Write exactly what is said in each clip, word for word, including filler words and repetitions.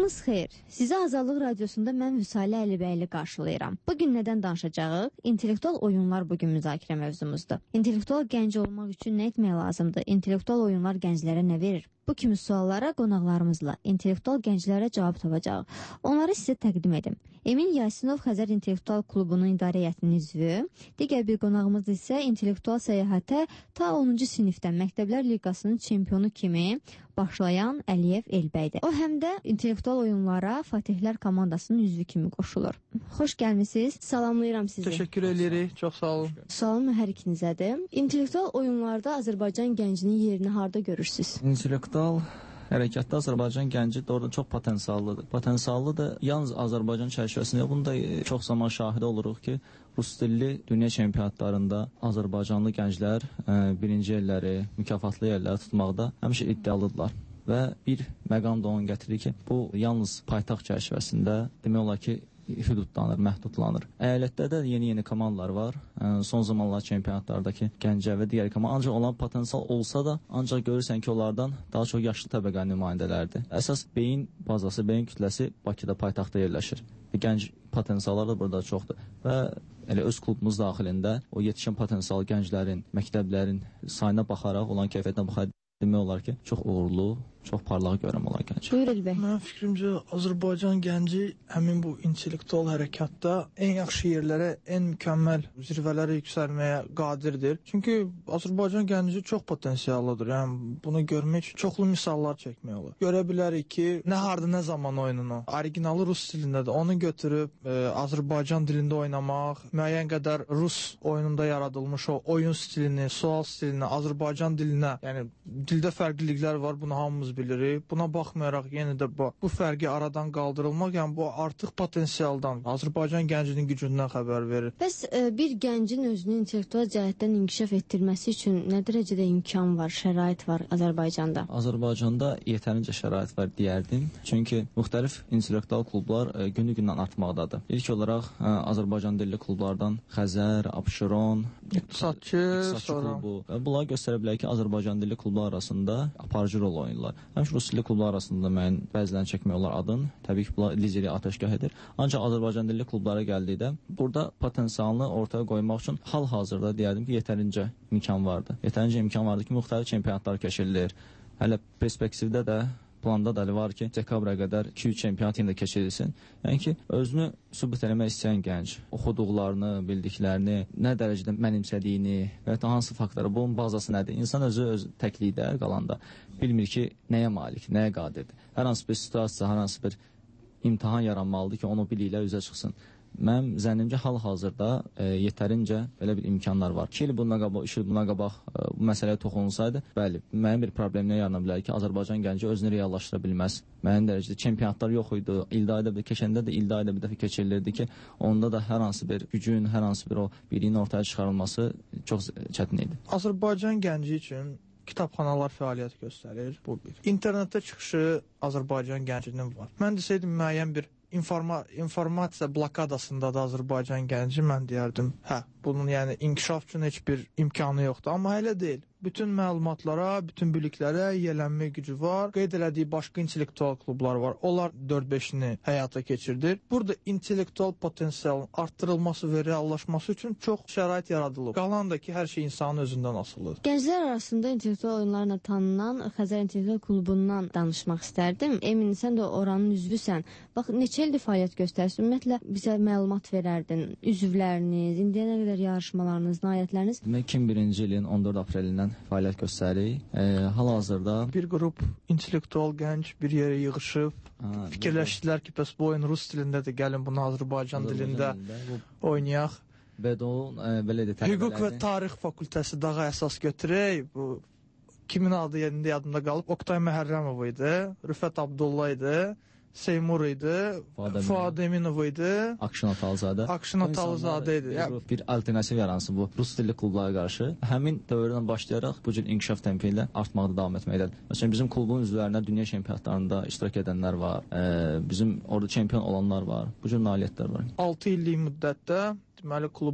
Sabahınız xeyir. Sizi Azadlıq Radiosunda mən Vüsalə Əlibəyli qarşılayıram. Bugün nədən danışacağıq? İntellektual oyunlar bugün müzakirə mövzumuzdur. İntellektual gənc olmaq üçün nə etmək lazımdır? İntellektual oyunlar gənclərə nə verir? Bu kimi suallara qonaqlarımızla intellektual gənclərə cavab tapacağıq. Onları sizə təqdim edim. Emin Yasinov Xəzər İntellektual Klubunun idarə heyətinin üzvü, digər bir qonağımız isə intellektual səyahətə ta onuncu sinifdən Məktəblər Liqasının çempionu kimi başlayan Əliyev Elbəydir. O həm də intellektual oyunlara Fatihlər komandasının üzvü kimi qoşulur. Xoş gəlmisiniz. Salamlayıram sizi. Təşəkkür edirik. Çox sağ olun. Sualım hər ikinizədir. İntellektual oyunlarda Azərbaycan gəncinin yerini harda görürsünüz? İntellektual hərəkətdə Azərbaycan gənci doğrudan çox potensiallıdır. Potensiallıdır yalnız Azərbaycan çərçivəsində. Bunda çox zaman şahidi oluruq ki, rus dilli dünya çempionatlarında Azərbaycanlı gənclər birinci yerləri, mükafatlı yerləri tutmaqda həmişə iddialıdırlar. Və bir məqam da onu gətirir ki, bu yalnız paytaxt çərçivəsində demək olar ki, hüdudlanır, məhdudlanır. Əyalətdə də yeni-yeni komandalar var. Son zamanlar çempionatlardakı Gəncə və digər komanda ancaq olan potensial olsa da, ancaq görürsən ki, onlardan daha çox yaşlı təbəqənin nümayəndələrdir. Əsas beyin bazası, beyin kütləsi Bakıda, paytaxtda yerləşir. Gənc potensiallar da burada çoxdur. Və elə öz klubumuz daxilində o yetişən potensial gənclərin, məktəblərin sayına baxaraq, olan keyfiyyətinə baxaraq demək olar ki, çox uğurlu, çox parlaq görəm olan gənc. Buyur Elbəy. Mənim fikrimcə Azərbaycan gənci həmin bu intellektual hərəkatda ən yaxşı yerlərə, ən mükəmməl zirvələrə yüksəlməyə qadirdir. Çünki Azərbaycan gənci çox potensiallıdır. Yəni bunu görmək üçün çoxlu misallar çəkmək olar. Görə bilərik ki, nə harda, nə zaman oyununu, originalı rus dilindədir. Onu götürüb e, Azərbaycan dilində oynamaq, müəyyən qədər rus oyununda yaradılmış o oyun stilini, sual stilini Azərbaycan dilinə, yəni dildə fərqliliklər var, bunu hamımız bilirik. Buna baxmayaraq yenə də bu, bu fərqi aradan qaldırılmaq, yəni bu artıq potensialdan, Azərbaycan gəncinin gücündən xəbər verir. Bəs e, bir gəncin özünü intellektual cəhətdən inkişaf etdirməsi üçün nə dərəcədə imkan var, şərait var Azərbaycanda? Azərbaycanda yetərincə şərait var deyərdim. Çünki müxtəlif intellektual klublar e, günü-gündən artmaqdadır. İlk olaraq e, Azərbaycan dilli klublardan Xəzər, Abşeron, İqtisadçı, sonra klubu. Bunlar göstərə bilər ki, Azərbaycan dilli klublar arasında aparıcı rol oynayırlar. Həmişə rus dilli klublar arasında müəyyən bəzilərini çəkmək olar adın. Təbii ki, bunlar lideri atəşgah edir. Ancaq Azərbaycan dilli klublara gəldikdə burada potensialını ortaya qoymaq üçün hal-hazırda deyərdim ki, yetərincə imkan vardı. Yetərincə imkan vardı ki, müxtəlif çempionatlar keçirilir. Hələ perspektivdə də planda da var ki, dekabra qədər iki üç çempionat yenə də keçirilsin. Yəni ki, özünü sübut eləmək istəyən gənc, oxuduqlarını, bildiklərini, nə dərəcədə mənimsədiyini və ya hansı faktorlar, bunun bazası nədir? İnsan özü öz təklikdə qalanda bilmir ki, nəyə malik, nəyə qadirdir. Hər hansı bir situasiya, hər hansı bir imtahan yaranmalıdır ki, onu biliklə üzə çıxsın. Mənim zənnimcə hal-hazırda e, yetərincə belə bir imkanlar var. iki il bundan qabaq, üç il bundan qabaq e, bu məsələyə toxunulsaydı, bəli, müəyyən bir problemlə yarana bilər ki, Azərbaycan gənci özünü reallaşdıra bilməz. Müəyyən dərəcədə çempionatlar yox idi. İldə ayda bir keçəndə də ildə ayda bir dəfə keçirilirdi ki, onda da hər hansı bir gücün, hər hansı bir o birliyin ortaya çıxarılması çox çətin idi. Azərbaycan gənci üçün kitabxanalar fəaliyyət göstərir. Bu bir. İnternetdə çıxışı Azərbaycan gəncinin var. Mən desəydim müəyyən bir informa informasiya blokadasında da Azərbaycan gənci mən deyərdim, hə, bunun yəni inkişaf üçün heç bir imkanı yoxdur, amma elə deyil. Bütün məlumatlara, bütün biliklərə yiyələnmə gücü var. Qeyd elədiyi başqa intellektual klublar var. Onlar dörd beşini həyata keçirdir. Burada intellektual potensialın artdırılması və reallaşması üçün çox şərait yaradılıb. Qalan da ki, hər şey insanın özündən asılıdır. Gənclər arasında intellektual oyunlarla tanınan Xəzər İntellektual Klubundan danışmaq istərdim. Emin, sən də oranın üzvüsən. Bax, neçə ildir fəaliyyət göstərirsən? Ümumiyyətlə bizə məlumat verərdin. Üzvləriniz, indiyə nə qədər yarışmalarınız, nailiyyətləriniz? Demək, iki min birinci ilin on dörd aprelindən fəaliyyət göstəririk. E, hal-hazırda bir qrup intellektual gənc bir yerə yığışıb, ha, fikirləşdilər ki, bəs bu oyun rus dilindədir, gəlin bunu Azərbaycan, Azərbaycan dilində, dilində bu... oynayaq. Bedon, e, belə də tələbələrdir. Hüquq və Tarix Fakültəsi dağa əsas götürək. Bu kimin adı yerində yadımda qalıb? Oktay Məhərrəmov idi, Rüfət Abdullah idi, Seymur idi, Fuad Eminov idi, Akşin Atalzadə. Akşin Atalzadə idi. Bir, bir alternativ yaransın bu rus dilli klublara qarşı. Həmin dövrdən başlayaraq bu cür inkişaf tempi ilə artmaqda davam etməkdədir. Məsələn, bizim klubun üzvlərinə dünya çempionatlarında iştirak edənlər var. E, bizim orada çempion olanlar var. Bu cür nailiyyətlər var. altı illik müddətdə deməli klubun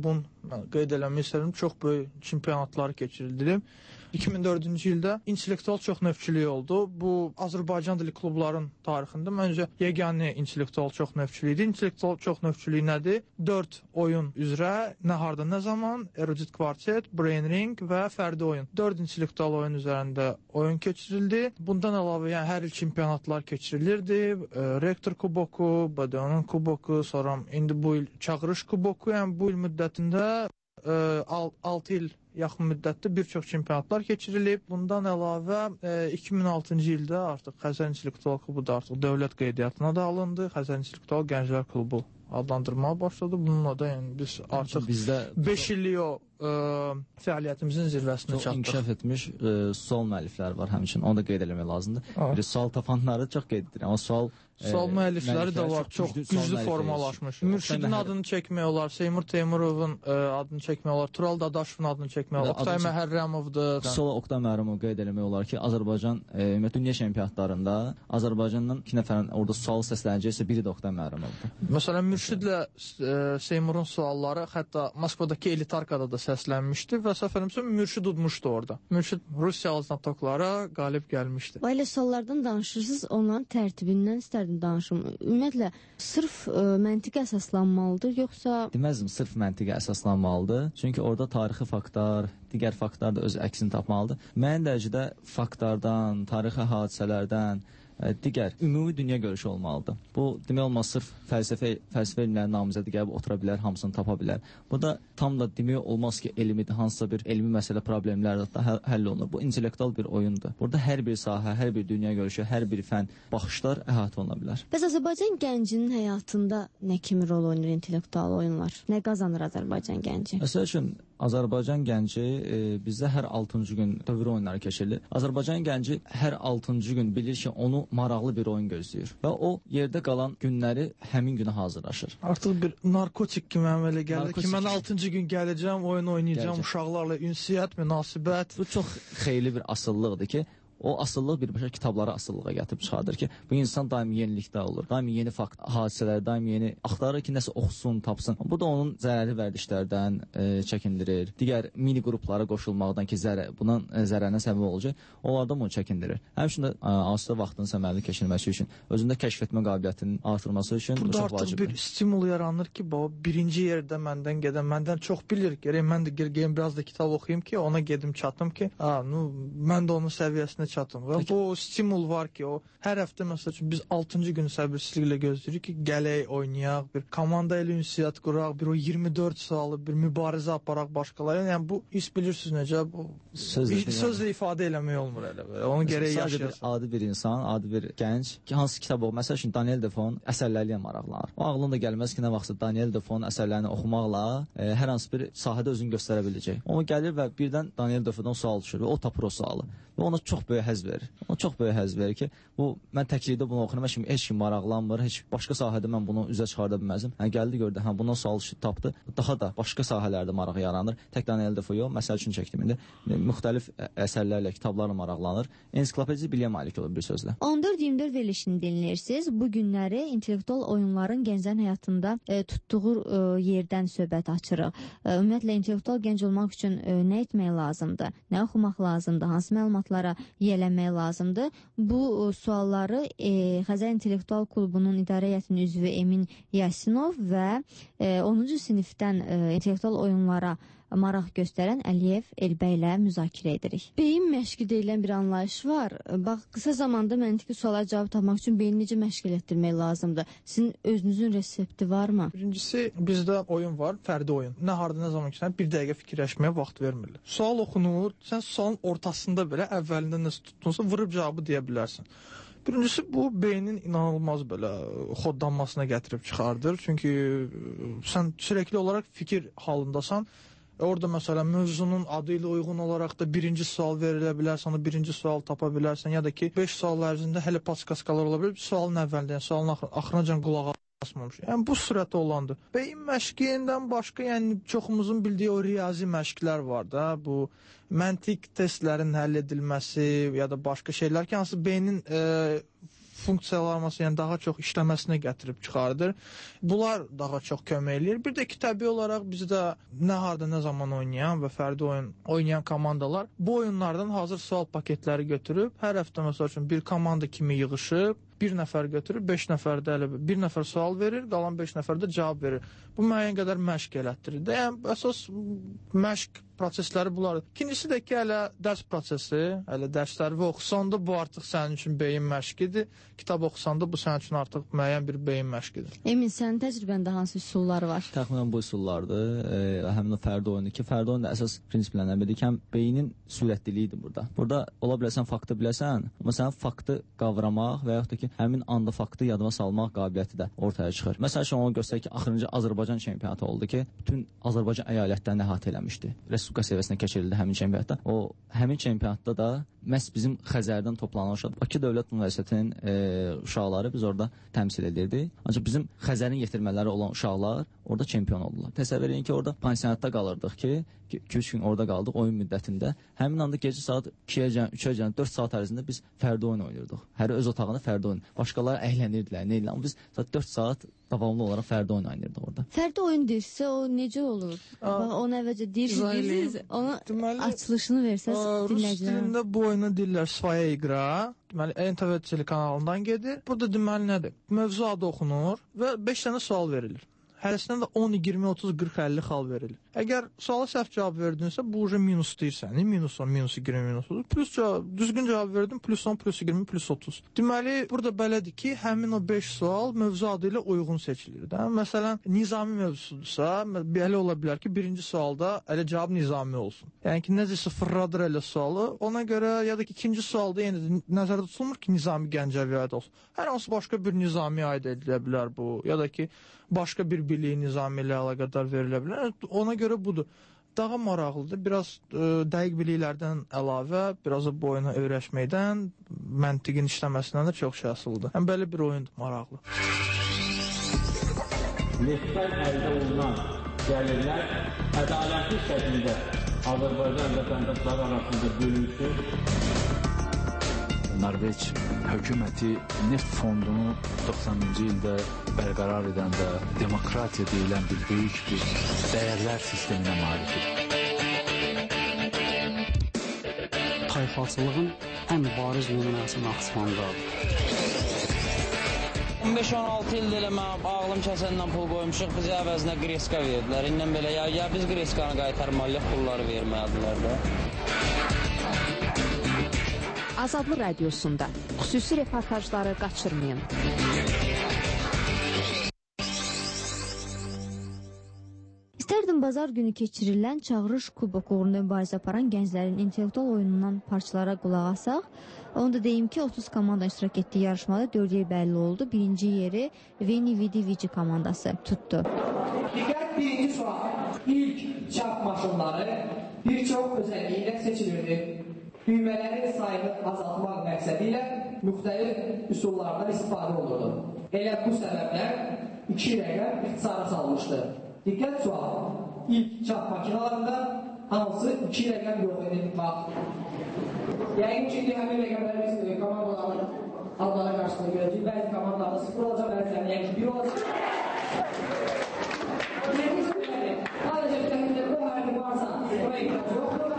mən qeyd eləmək istəyirəm, çox böyük çempionatları keçirildi. iki min dördüncü ildə intellektual çoxnövçülük oldu. Bu Azərbaycan dili klubların tarixində məncə yeganə intellektual çoxnövçülük idi. İntellektual çoxnövçülük nədir? dörd oyun üzrə nə harda nə zaman erudit kvartet, brain ring və fərdi oyun. dörd intellektual oyun üzərində oyun keçirildi. Bundan əlavə yəni hər il çempionatlar keçirilirdi. E, Rektor kuboku, B D O-nun kuboku, sonra indi bu il çağırış kuboku, yəni bu il müddətində altı il yaxın müddətdə bir çox çempionatlar keçirilib. Bundan əlavə e, iki min altıncı ildə artıq Xəzər İntellektual Klubu da artıq dövlət qeydiyyatına da alındı. Xəzər İntellektual Gənclər Klubu adlandırmağa başladı. Bununla da yəni biz artıq bizdə beş illik o ə, fəaliyyətimizin zirvəsinə çatdıq. İnkişaf etmiş ə, sual müəllifləri var həmçinin. Onu da qeyd eləmək lazımdır. Bir sual tapanları çox qeyd edir. Amma sual Sual müəllifləri də var, çox güclü, güclü formalaşmış. Mürşidin hər... adını çəkmək olar, Seymur Teymurovun ə, adını çəkmək olar, Tural Dadaşovun adını çəkmək olar, Oktay Məhərrəmovdur. Sonra Oktay Məhərrəmov qeyd eləmək olar ki, Azərbaycan e, dünya çempionatlarında Azərbaycandan iki nəfərin orada sual səslənəcəksə biri də Oktay Məhərrəmovdur. Məsələn, Mürşidlə e, Seymurun sualları hətta Moskvadakı Elitarkada da səslənmişdi və səfərimizə Mürşid udmuşdu orada. Mürşid Rusiya znatoklara qalib gəlmişdi. Belə suallardan danışırsınız, onların tərtibindən istərdim danışım. Ümumiyyətlə, sırf ə, məntiqə əsaslanmalıdır, yoxsa... Deməzdim, sırf məntiqə əsaslanmalıdır. Çünki orada tarixi faktlar, digər faktlar da öz əksini tapmalıdır. Müəyyən dərəcədə faktlardan, tarixi hadisələrdən, digər ümumi dünya görüşü olmalıdır. Bu demək olmaz sırf fəlsəfə fəlsəfə elmləri namizədi gəlib otura bilər, hamısını tapa bilər. Bu da tam da demək olmaz ki, elmidir, hansısa bir elmi məsələ problemləri də həll, həll olunur. Bu intellektual bir oyundur. Burada hər bir sahə, hər bir dünya görüşü, hər bir fən, baxışlar əhatə oluna bilər. Bəs Azərbaycan gəncinin həyatında nə kimi rol oynayır intellektual oyunlar? Nə qazanır Azərbaycan gənci? Məsəl üçün Azərbaycan gənci e, bizdə hər altıncı gün dövr oyunları keçirilir. Azərbaycan gənci hər altıncı gün bilir ki, onu maraqlı bir oyun gözləyir və o yerdə qalan günləri həmin günə hazırlaşır. Artıq bir narkotik kimi əmələ gəlir ki, mən altıncı gün gələcəm, oyun oynayacağım, gələcəm. Uşaqlarla ünsiyyət, münasibət. Bu çox xeyli bir asıllıqdır ki, o asıllıq birbaşa kitabları asıllığa gətirib çıxardır ki, bu insan daimi yenilikdə olur. Daimi yeni fakt, hadisələr, daimi yeni axtarır ki, nəsə oxusun, tapsın. Bu da onun zərərli vərdişlərdən e, çəkindirir. Digər mini qruplara qoşulmaqdan ki, zərə, bunun e, zərərinə səbəb olacaq, onlardan bunu çəkindirir. Həmçinin də asudə vaxtın səmərli keçirilməsi üçün, özündə kəşf etmə qabiliyyətinin artırması üçün burada çox artıq vacibdir. Bir stimul yaranır ki, baba birinci yerdə məndən gedən, məndən çox bilir. Gərək mən də gələyim biraz da kitab oxuyum ki, ona gedim çatım ki, ha, nu, mən də onun səviyyəsinə çatım. Və bu stimul var ki, o hər həftə məsəl üçün biz altıncı gün səbirsizliklə gözləyirik ki, gələk, oynayaq, bir komanda ilə ünsiyyət quraq, bir o iyirmi dörd sualı bir mübarizə aparaq başqaları. Yəni bu hiss bilirsiniz necə bu sözlə, sözlə ifadə eləmək olmur elə belə. Onu gərək yaşayasın. Adi bir insan, adi bir gənc ki, hansı kitab oxu, məsəl üçün Daniel Defoe'nun əsərləri ilə maraqlanır. O ağlına da gəlməz ki, nə vaxtsa Daniel Defoe'nun əsərlərini oxumaqla e, hər hansı bir sahədə özünü göstərə biləcək. O gəlir və birdən Daniel Defoe'dan sual düşür və o tapır o sualı. Və ona çox böyük həzz verir. Ona çox böyük həzz verir ki, bu mən təklikdə bunu oxuyuram, heç kim, heç kim maraqlanmır, heç başqa sahədə mən bunu üzə çıxarda bilməzdim. Hə gəldi gördü, hə bundan sual tapdı. Daha da başqa sahələrdə maraq yaranır. Tək Daniel Defoe yox, məsəl üçün çəkdim indi. Müxtəlif əsərlərlə, kitablarla maraqlanır. Ensiklopediya biliyə malik olur bir sözlə. on dörd iyirmi dörd verilişini dinləyirsiniz. Bu günləri intellektual oyunların gənclərin həyatında e, tutduğu e, yerdən söhbət açırıq. E, ümumiyyətlə intellektual gənc olmaq üçün e, nə etmək lazımdır? Nə oxumaq lazımdır? Hansı məlumatlara yiyələnmək lazımdır? Bu sualları e, Xəzər İntellektual Klubunun idarə heyətinin üzvü Emin Yasinov və e, onuncu sinifdən e, intellektual oyunlara maraq göstərən Əliyev Elbəy ilə müzakirə edirik. Beyin məşqi deyilən bir anlayış var. Bax, qısa zamanda məntiqi suallara cavab tapmaq üçün beyni necə məşq etdirmək lazımdır? Sizin özünüzün resepti varmı? Birincisi, bizdə oyun var, fərdi oyun. Nə harda, nə zaman ki, sən bir dəqiqə fikirləşməyə vaxt vermirlər. Sual oxunur, sən sualın ortasında belə əvvəlində nəsə tutdunsa, vırıb cavabı deyə bilərsən. Birincisi, bu beynin inanılmaz belə xodlanmasına gətirib çıxardır. Çünki sən sürekli olaraq fikir halındasan. Orada məsələn mövzunun adı ilə uyğun olaraq da birinci sual verilə bilər, sana birinci sual tapa bilərsən, ya da ki beş sual ərzində hələ paskaskalar ola bilər, sualın əvvəldə, yəni sualın axırınacan qulağa asmamış. Yəni bu sürətdə olandır. Beyin məşqindən başqa, yəni çoxumuzun bildiyi o riyazi məşqlər var da, bu məntiq testlərin həll edilməsi ya da başqa şeylər ki, hansı beynin e, funksiyalanması, yəni daha çox işləməsinə gətirib çıxardır. Bunlar daha çox kömək eləyir. Bir də ki, təbii olaraq bizdə nə harda, nə zaman oynayan və fərdi oyun oynayan komandalar bu oyunlardan hazır sual paketləri götürüb, hər həftə məsəl üçün bir komanda kimi yığışıb, bir nəfər götürüb, beş nəfər də elə bir nəfər sual verir, qalan beş nəfər də cavab verir. Bu müəyyən qədər məşq elətdirir. Yəni əsas məşq prosesləri bunlardır. İkincisi də ki, hələ dərs prosesi, hələ dərsləri və oxusanda bu artıq sənin üçün beyin məşqidir. Kitab oxusanda bu sənin üçün artıq müəyyən bir beyin məşqidir. Emin, sənin təcrübəndə hansı üsullar var? Təxminən bu üsullardır. E, həmin o fərdi oyunu ki, fərdi oyunda əsas prinsiplərdən biri ki, həm beynin sürətliliyidir burada. Burada ola biləsən faktı biləsən, amma sən faktı qavramaq və yaxud da ki, həmin anda faktı yadıma salmaq qabiliyyəti də ortaya çıxır. Məsəl üçün onu göstərir ki, axırıncı Azərbaycan çempionatı oldu ki, bütün Azərbaycan əyalətlərini əhatə eləmişdi. Respublika səviyyəsində keçirildi həmin çempionatda. O həmin çempionatda da məhz bizim Xəzərdən toplanan uşaq Bakı Dövlət Universitetinin e, uşaqları biz orada təmsil edirdi. Ancaq bizim Xəzərin yetirmələri olan uşaqlar orada çempion oldular. Təsəvvür edin ki, orada pansionatda qalırdıq ki, iki üç gün orada qaldıq oyun müddətində. Həmin anda gecə saat ikiyə, üçə, dörd saat ərzində biz fərdi oyun oynayırdıq. Hər öz otağında fərdi oyun. Başqaları əylənirdilər, nə ilə. Amma biz dörd saat davamlı olaraq fərdi oyun oynayırdıq orada. Fərdi oyun deyirsə, o necə olur? Bax, onu əvvəlcə deyirsiniz, onu deməli, açılışını versəz dinləyicilər. Rus dilində bu oyunu deyirlər Svoya iqra. Deməli, N T V telekanalından gedir. Burada deməli nədir? Mövzu adı oxunur və beş dənə sual verilir. Hərəsindən də on, iyirmi, otuz, qırx, əlli xal verilir. Əgər suala səhv cavab verdinsə, bu uca minus deyirsən. Minus on, minus iyirmi, minus otuz. Plus cavab, düzgün cavab verdin, plus on, plus iyirmi, plus otuz. Deməli, burada belədir ki, həmin o beş sual mövzu adı ilə uyğun seçilir. Də? Məsələn, nizami mövzudursa, belə ola bilər ki, birinci sualda elə cavab nizami olsun. Yəni ki, necəsə fırladır elə sualı. Ona görə ya da ki, ikinci sualda yenə nəzərdə tutulmur ki, nizami Gəncəviyə aid olsun. Hər hansı başqa bir nizami aid edilə bilər bu. Ya da ki, başqa bir biliyi nizami ilə əlaqədar verilə bilər. Ona görə budur. Daha maraqlıdır. Biraz ə, dəqiq biliklərdən əlavə, biraz da bu oyunu öyrəşməkdən, məntiqin işləməsindən də çox şey asılıdır. Həm belə bir oyundur, maraqlı. Neftdən əldə olunan gəlirlər ədalətli şəkildə Azərbaycan vətəndaşları arasında bölünsün. Norveç hökuməti neft fondunu doxsanıncı ildə bərqərar edəndə demokratiya deyilən bir böyük bir dəyərlər sisteminə malikdir. Tayfaçılığın ən bariz nümunəsi Naxçıvandadır. on beş on altı ildə elə mən ağlım kəsəndən pul qoymuşuq, bizə əvəzinə qreska verdilər. İndən belə ya, ya biz qreskanı qaytarmalıyıq, pulları verməyədilər də. Azadlıq Radiosunda xüsusi reportajları qaçırmayın. İstərdim bazar günü keçirilən Çağırış Kuboku uğrunda mübarizə aparan gənclərin intellektual oyunundan parçalara qulaq asaq. Onu da deyim ki, otuz komanda iştirak etdiyi yarışmada dörd yer bəlli oldu. Birinci yeri Veni Vidi Vici komandası tutdu. Diqqət, birinci sual. İlk çap maşınları bir çox özəlliyi ilə seçilirdi. Düymələri sayını azaltmaq məqsədi ilə müxtəlif üsullardan istifadə olurdu. Elə bu səbəblər iki rəqəm ixtisara salmışdı. Diqqət sual, ilk çap makinalarında hansı iki rəqəm yox edin? Bax, yəqin ki, həmin rəqəmləri biz komandaların adları qarşısında görəcək. Bəzi komandalarda sıfır olacaq, bəzilərində yəqin ki, bir olacaq. Yəqin ki, sadəcə bir bu hərfi varsa, buna ehtiyac yoxdur.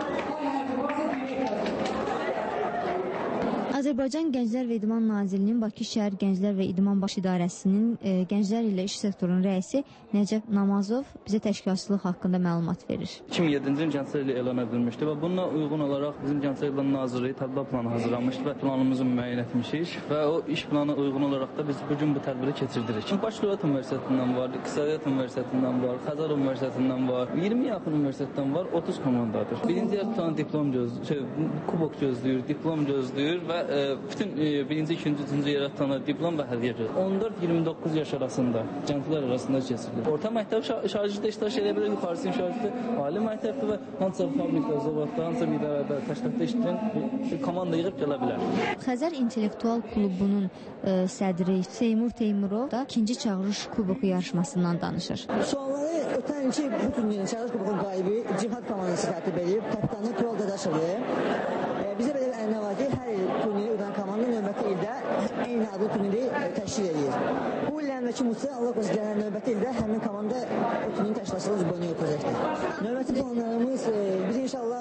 Azərbaycan Gənclər və İdman Nazirliyinin Bakı şəhər Gənclər və İdman Baş İdarəsinin e, Gənclər ilə İş sektorunun rəisi Nəcəf Namazov bizə təşkilatçılıq haqqında məlumat verir. iki min yeddinci il Gənclər ilə elan edilmişdi və bununla uyğun olaraq bizim Gənclər İdman Nazirliyi tədbir planı hazırlamışdı və planımızı müəyyən etmişik və o iş planına uyğun olaraq da biz bugün bu tədbiri keçirdirik. Bakı Dövlət Universitetindən var, İqtisadiyyat Universitetindən var, Xəzər Universitetindən var, iyirmi yaxın universitetdən var, otuz komandadır. Birinci yarı diplom gözləyir, şey, kubok gözləyir, diplom gözləyir və e, bütün e, birinci, ikinci, üçüncü yerə tutan diplom və hədiyyə gözləyir. on dörd iyirmi doqquz yaş arasında gənclər arasında keçirilir. Orta məktəb şagirddə iştirak edə bilər, yuxarısı şagirddə ali məktəbdə və hansısa fabrikdə, zavodda, hansısa bir idarədə, təşkilatda işləyən bir komanda yığıb gələ bilər. Xəzər İntellektual Klubunun e, sədri Seymur Teymurov da ikinci Çağırış Kuboku yarışmasından danışır. Sualları ötən ilki bu turnirin Çağırış Kubokunun qalibi Cihad komandası tərtib edib, kapitanı Tural Dadaşovdur. Bizə belə bir ənənə var ki, hər il turniri ödən komanda növbəti ildə eyni Akademiya adlı turniri təşkil edir. Bu ilin əvvəlki müddətdə Allah qorusun gələn növbəti ildə həmin komanda o turnirin təşkilatçılığı üzrə oynayacaqdır. Növbəti planlarımız biz inşallah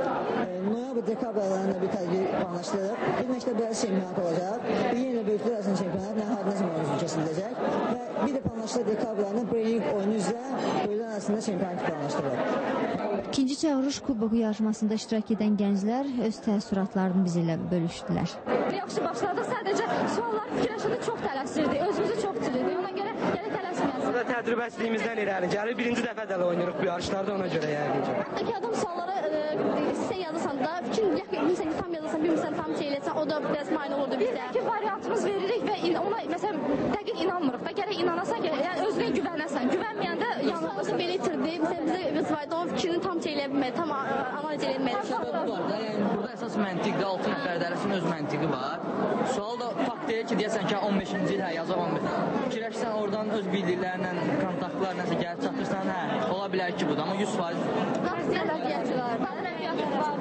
noyabr dekabr aylarında bir tədbir planlaşdırırıq. Bir məktəb arası çempionat olacaq. Bir yenə böyüklər arasında çempionat Nəhadnə zamanımızda keçiriləcək və bir də planlaşdırılır dekabr ayında Brenik oyunu üzrə böyüklər arasında çempionat planlaşdırılır. İkinci çağırış kuboku yarışmasında iştirak edən gənclər öz təəssüratlarını bizlə bölüşdülər. Yaxşı başladıq. Sadəcə suallar fikirləşəndə çox tələsirdi. Özümüzü çox itirdik. Ona görə gələ tələsməyəsiniz. Burada təcrübəsizliyimizdən irəli gəlir. Birinci dəfə də oynayırıq bu yarışlarda, ona görə yəqin ki. Hətta adam sualları sizə yazırsan da, fikir bilmirsən ki, tam yazırsan, bilmirsən tam şey eləsən, o da biraz mane olurdu bizdə. Bir iki variantımız veririk və ona məsələn dəqiq inanmırıq və gərək inanasan ki, yəni özünə güvənəsən. Güvənməyəndə yanılmasa belə itirdi. Məsələn bizə biz fayda o fikrini tam şey eləyə bilmədik, tam analiz eləyə bilmədik. Səbəbi var da, yəni burada əsas məntiqdə altı nəfər dərəsinin öz məntiqi var. Sual da fakt deyir ki, deyəsən ki, on beşinci il hə yazaq on beş. Fikirləşsən oradan öz bildiklərlə, kontaktlarla nəsə gəlib çatırsan, hə, ola bilər ki, bu da, amma yüz faiz. Nəzəriyyəti var, nəzəriyyəti var,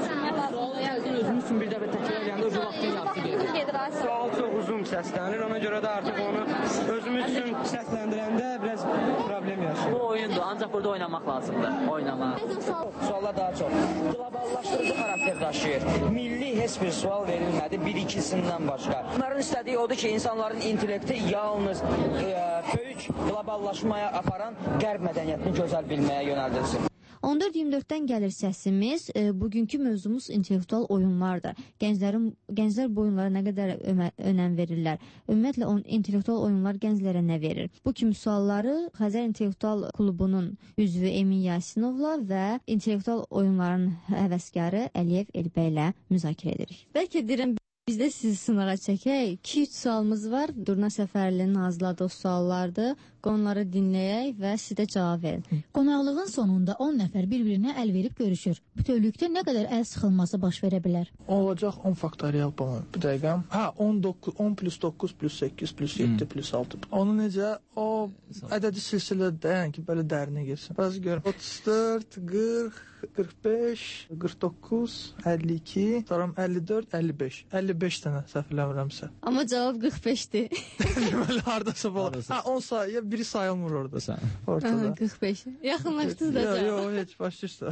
sualı yazın özünüz üçün bir dəfə təkrar eləyəndə özü vaxtın yarısı gedir. Sual çox uzun səslənir, ona görə də artıq onu özümüz üçün səsləndirəndə biraz problem yaşayır. Bu oyundur, ancaq burada oynamaq lazımdır, oynamaq. Suallar daha çox qloballaşdırıcı xarakter daşıyır. Milli heç bir sual verilmədi, bir ikisindən başqa. Bunların istədiyi odur ki, insanların intellekti yalnız e, böyük qloballaşmaya aparan qərb mədəniyyətini gözəl bilməyə yönəldilsin. on dörd iyirmi dörddən gəlir səsimiz. E, bugünkü mövzumuz intellektual oyunlardır. Gənclərin gənclər bu oyunlara nə qədər önəm verirlər? Ümumiyyətlə on intellektual oyunlar gənclərə nə verir? Bu kimi sualları Xəzər İntellektual Klubunun üzvü Emin Yasinovla və intellektual oyunların həvəskarı Əliyev Elbə ilə müzakirə edirik. Bəlkə deyirəm biz də sizi sınağa çəkək. iki üç sualımız var. Durna Səfərlinin hazırladığı suallardır. Onları dinləyək və sizə cavab verin. Qonaqlığın sonunda on nəfər bir-birinə əl verib görüşür. Bütövlükdə nə qədər əl sıxılması baş verə bilər? Olacaq on faktorial bana. Bir dəqiqə. Hə, on doqquz, on plus doqquz plus səkkiz plus yeddi plus altı. Onu necə? O ədədi silsilədə, yəni ki, belə dərinə girsin. Bəzi görün. otuz dörd, qırx, qırx beş, qırx doqquz, əlli iki, sonra əlli dörd, əlli beş. əlli beş dənə səhv eləmirəmsə. Amma cavab qırx beşdir. Deməli hardasa var. Hə, on sayı, biri sayılmır orada. Ortada. Aha, qırx beş. Yaxınlaşdınız da cavab. cavab. Yox, heç başlayırsa.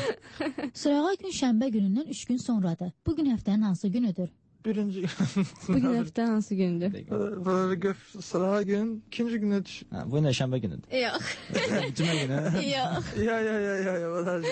Sırağa gün şənbə günündən üç gün sonradır. Bugün həftənin hansı günüdür? Birinci gün. Bugün həftə hansı gündür? Böyle göf sıra gün, ikinci günə düş. Ha, bu nə şənbə günüdür? Yox. Cümə günü? Yox. Ya ya ya ya ya.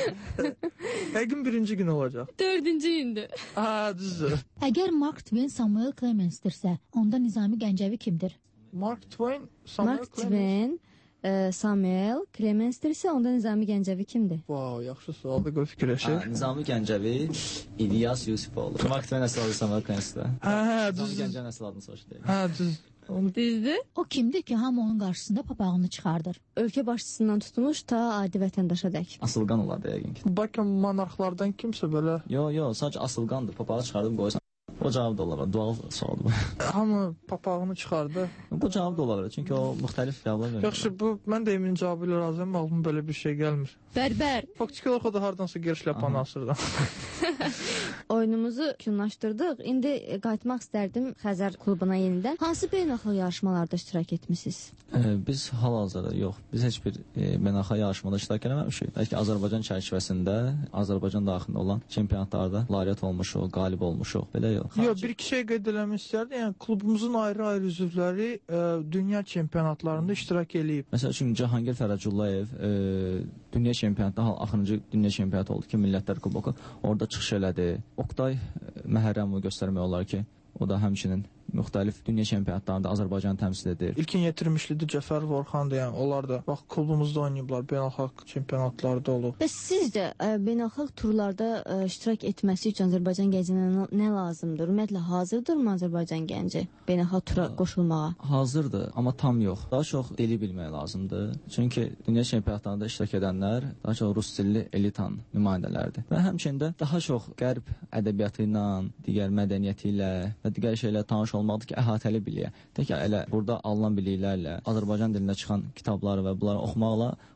Hər gün birinci gün olacaq. Dördüncü gündür. Ha, düzdür. Əgər Mark Twain Samuel Clemensdirsə, onda Nizami Gəncəvi kimdir? Mark Twain, Samuel Mark Twain, e, Samuel Clemensdirsə, onda Nizami Gəncəvi kimdir? Wow, yaxşı sualdır, qoy fikirləşək. Nizami Gəncəvi İlyas Yusifoğlu. Mark Twain əsl adı Samuel Clemensdir. Hə, hə, düzdür. düzdür. Nizami Gəncəvin əsl adını soruşdu. Hə, düzdür. Düzdür. O kimdir ki, hamı onun qarşısında papağını çıxardır? Ölkə başçısından tutmuş ta adi vətəndaşa dək. Asılqan olardı yəqin ki. Bəlkə monarxlardan kimsə belə. Yo, yo, sadəcə asılqandır. Papağı çıxardıb qoysan. O cavab da olar. Dual sualdır bu. Hamı papağını çıxardı. Bu cavab da olar. Çünki o müxtəlif cavablar verir. Yaxşı, bu mən də Emin cavabı ilə razıyam. Ağlıma belə bir şey gəlmir. Bərbər. Faktiki olaraq o da hardansa gerişləpanı asırdı. Oyunumuzu küçünləşdirdik. İndi qayıtmaq istərdim Xəzər klubuna yenidən. Hansı beynəlxalq yarışmalarda iştirak etmisiniz? Ee, biz hal-hazırda yox. Biz heç bir e, beynəlxalq yarışmada iştirak etməmişik. Bəlkə Azərbaycan çərçivəsində, Azərbaycan daxilində olan çempionatlarda laureat olmuşuq, qalib olmuşuq. Belə yox. Yox, bir iki şey qeyd eləmək istərdim. Yəni klubumuzun ayrı-ayrı üzvləri e, dünya çempionatlarında iştirak eləyib. Məsəl üçün Cahangir Fərəcullayev e, dünya çempionatında hal axırıncı dünya çempionatı oldu ki, Millətlər Kuboku. Orada çıxış elədi. Oqtay Məhərrəmovu göstərmək olar ki, o da həmçinin müxtəlif dünya çempionatlarında Azərbaycanı təmsil edir. İlkin yetirmişlidir Cəfər Vorxandır, yəni onlar da bax klubumuzda oynayıblar, beynəlxalq çempionatlarda olub. Bəs sizcə ə, beynəlxalq turlarda ə, iştirak etməsi üçün Azərbaycan gəncinə nə lazımdır? Ümumiyyətlə hazırdırmı Azərbaycan gənci beynəlxalq tura qoşulmağa? Hazırdır, amma tam yox. Daha çox dili bilmək lazımdır. Çünki dünya çempionatlarında iştirak edənlər daha çox rus dilli elitan nümayəndələrdir. Və həmçində daha çox qərb ədəbiyyatı ilə, digər mədəniyyəti ilə və digər şeylərlə tanış olmalıdır ki, əhatəli biliyə. Tək elə burada alınan biliklərlə, Azərbaycan dilində çıxan kitabları və bunları oxumaqla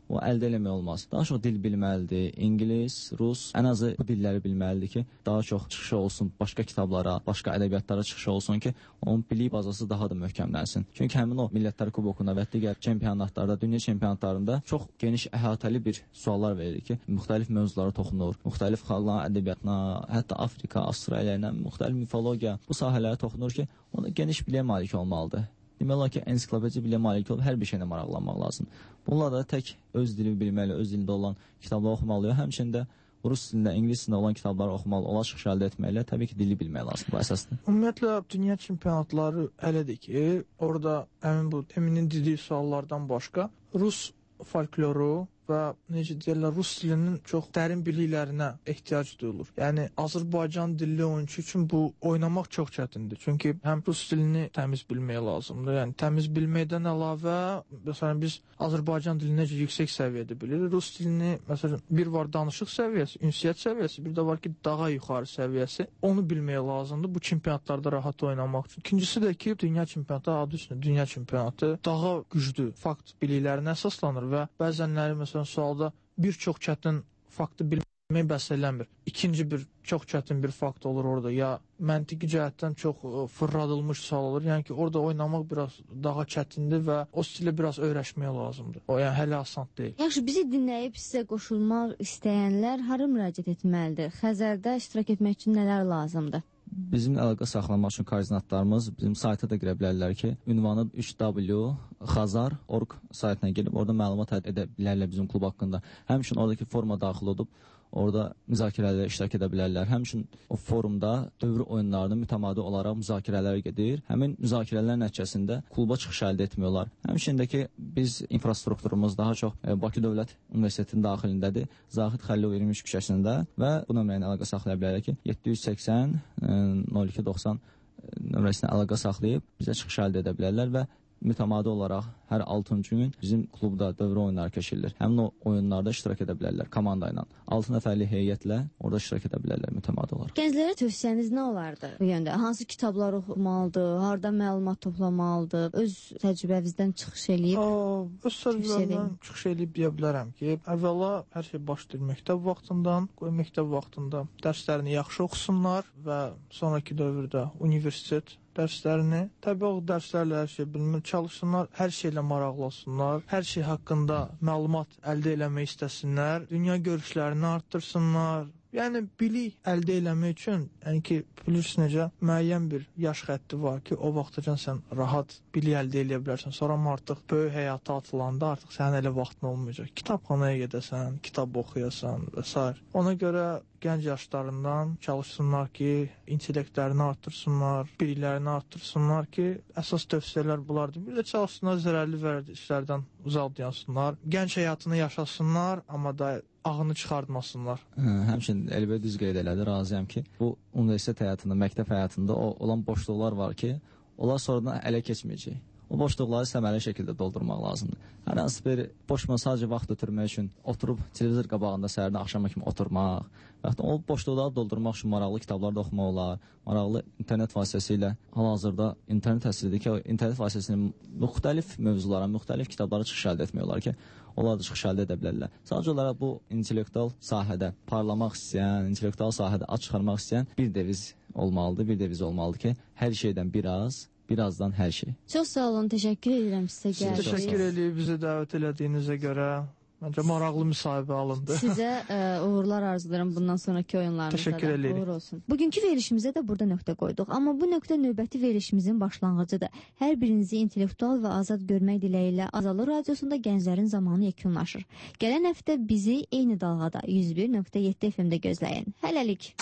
o əldə eləmək olmaz. Daha çox dil bilməlidir. İngilis, rus, ən azı bu dilləri bilməlidir ki, daha çox çıxışı olsun başqa kitablara, başqa ədəbiyyatlara çıxışı olsun ki, onun bilik bazası daha da möhkəmlənsin. Çünki həmin o Millətlər Kubokunda və digər çempionatlarda, dünya çempionatlarında çox geniş əhatəli bir suallar verilir ki, müxtəlif mövzulara toxunur, müxtəlif xalqların ədəbiyyatına, hətta Afrika, Avstraliya ilə müxtəlif mifologiya bu sahələrə toxunur ki, ona geniş biliyə malik olmalıdır. Demək olar ki, ensiklopediya biliyə malik olub hər bir şeylə maraqlanmaq lazım. Bunlar da tək öz dili bilməli, öz dilində olan kitablar oxumalı, həmçində rus dilində, ingilis dilində olan kitabları oxumalı, ola çıxış əldə etməklə təbii ki, dili bilmək lazım, bu əsasdır. Ümumiyyətlə, dünya çempionatları elədir ki, orada həmin bu Eminin dediyi suallardan başqa rus folkloru və necə deyirlər, rus dilinin çox dərin biliklərinə ehtiyac duyulur. Yəni, Azərbaycan dilli oyunçu üçün bu oynamaq çox çətindir. Çünki həm rus dilini təmiz bilmək lazımdır. Yəni, təmiz bilməkdən əlavə, məsələn, biz Azərbaycan dilini necə yüksək səviyyədə bilirik. Rus dilini, məsələn, bir var danışıq səviyyəsi, ünsiyyət səviyyəsi, bir də var ki, daha yuxarı səviyyəsi. Onu bilmək lazımdır bu çempionatlarda rahat oynamaq üçün. İkincisi də ki, dünya çempionatı adı üstündə, dünya çempionatı daha güclü fakt biliklərinə əsaslanır və bəzənləri, məsələn, sualda bir çox çətin faktı bilmək bəhs eləmir. İkinci bir çox çətin bir fakt olur orada. Ya məntiqi cəhətdən çox fırradılmış sual olur. Yəni ki, orada oynamaq biraz daha çətindir və o stilə biraz öyrəşmək lazımdır. O, yəni hələ asan deyil. Yaxşı, bizi dinləyib sizə qoşulmaq istəyənlər hara müraciət etməlidir? Xəzərdə iştirak etmək üçün nələr lazımdır? Bizim əlaqə saxlamaq üçün koordinatlarımız bizim sayta da girə bilərlər ki, ünvanı üç w xazar nöqtə org saytına girib orada məlumat edə bilərlər bizim klub haqqında. Həmçinin oradakı forma daxil olub orada müzakirələrdə iştirak edə bilərlər. Həmçinin o forumda dövr oyunlarının mütəmadi olaraq müzakirələr gedir. Həmin müzakirələr nəticəsində kluba çıxış əldə etmiyorlar. Həmçindəki biz infrastrukturumuz daha çox Bakı Dövlət Universitetinin daxilindədir. Zahid Xəlilov iyirmi üç küçəsində və bu nömrəyə əlaqə saxlaya bilərlər ki, yeddi yüz səksən nol iki doxsan nömrəsinə əlaqə saxlayıb bizə çıxış əldə edə bilərlər və mütəmadi olaraq hər altıncı gün bizim klubda dövr oyunları keçirilir. Həmin o oyunlarda iştirak edə bilərlər komanda ilə. altı nəfərli heyətlə orada iştirak edə bilərlər mütəmadi olaraq. Gənclərə tövsiyəniz nə olardı bu yöndə? Hansı kitablar oxumalıdır, harda məlumat toplamalıdır, öz təcrübəvizdən çıxış eləyib? Aa, öz təcrübəmdən çıxış eləyib deyə bilərəm ki, əvvəla hər şey başlayır məktəb vaxtından, qoy məktəb vaxtında dərslərini yaxşı oxusunlar və sonraki dövrdə universitet dərslərini, təbii o dərslərlə hər şey bilmir, çalışsınlar, hər şeylə maraqlı olsunlar, hər şey haqqında məlumat əldə eləmək istəsinlər, dünya görüşlərini arttırsınlar. Yəni, bilik əldə eləmək üçün, yəni ki, bilirsiniz necə, müəyyən bir yaş xətti var ki, o vaxtacan sən rahat bilik əldə eləyə bilərsən. Sonra artıq böyük həyata atılanda artıq sənin elə vaxtın olmayacaq. Kitabxanaya gedəsən, kitab oxuyasan və s. Ona görə gənc yaşlarından çalışsınlar ki, intellektlərini artırsınlar, biliklərini artırsınlar ki, əsas tövsiyələr bunlardır. Bir də çalışsınlar, zərərli vərdişlərdən uzaq dayansınlar, gənc həyatını yaşasınlar, amma da ağını çıxartmasınlar. Hə, həmçinin Elbəy düz qeyd elədi, razıyam ki, bu universitet həyatında, məktəb həyatında o, olan boşluqlar var ki, onlar sonradan ələ keçməyəcək. O boşluqları səmərəli şəkildə doldurmaq lazımdır. Hər hansı bir boşma sadəcə vaxt ötürmək üçün oturub televizor qabağında səhərdən axşama kimi oturmaq və yaxud o boşluqları doldurmaq üçün maraqlı kitablar da oxumaq olar, maraqlı internet vasitəsilə hal-hazırda internet əsridir ki, internet vasitəsilə müxtəlif mövzulara, müxtəlif kitablara çıxış əldə etmək olar ki, onlar da çıxış əldə edə bilərlər. Sadəcə olaraq bu intellektual sahədə parlamaq istəyən, intellektual sahədə aç çıxarmaq istəyən bir deviz olmalıdır, bir deviz olmalıdır ki, hər şeydən biraz, birazdan hər şey. Çox sağ olun, təşəkkür edirəm sizə gəldiniz. Təşəkkür edib bizi dəvət elədiyinizə görə. Məncə maraqlı müsahibə alındı. Sizə ə, uğurlar arzulayıram bundan sonraki oyunlarınızda. Təşəkkür edirik. Uğur olsun. Bugünkü verilişimizə də burada nöqtə qoyduq. Amma bu nöqtə növbəti verilişimizin başlanğıcıdır. Hər birinizi intellektual və azad görmək diləyilə Azadlıq Radiosunda Gənclərin Zamanı yekunlaşır. Gələn həftə bizi eyni dalğada yüz bir nöqtə yeddi F M-də gözləyin. Hələlik.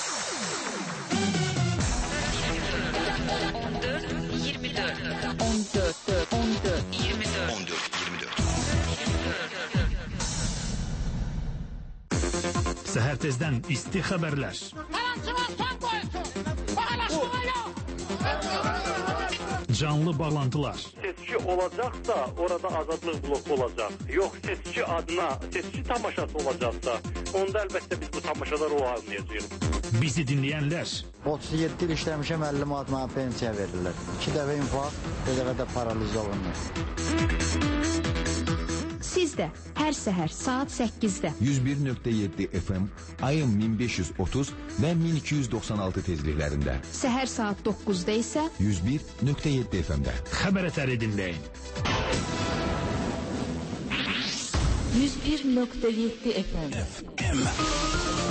on dörd, on dörd, iyirmi dörd. on dörd, iyirmi dörd. Səhər tezdən isti xəbərlər. Canlı bağlantılar. Seçki olacaqsa, orada azadlıq bloku olacaq. Yox, seçki adına, seçki tamaşası olacaqsa, onda əlbəttə biz bu tamaşaları o almayacağıq. Bizi dinləyənlər. otuz yeddi il işləmişəm, əlli manat mənə pensiya verirlər. İki dəfə infarkt, bir dəfə də paraliz olunur. Siz Biz də hər səhər saat səkkizdə yüz bir nöqtə yeddi F M, ayın min beş yüz otuz və min iki yüz doxsan altı tezliklərində. Səhər saat doqquzda isə yüz bir nöqtə yeddi F M-də. Xəbər əsəri dinləyin. yüz bir nöqtə yeddi F M.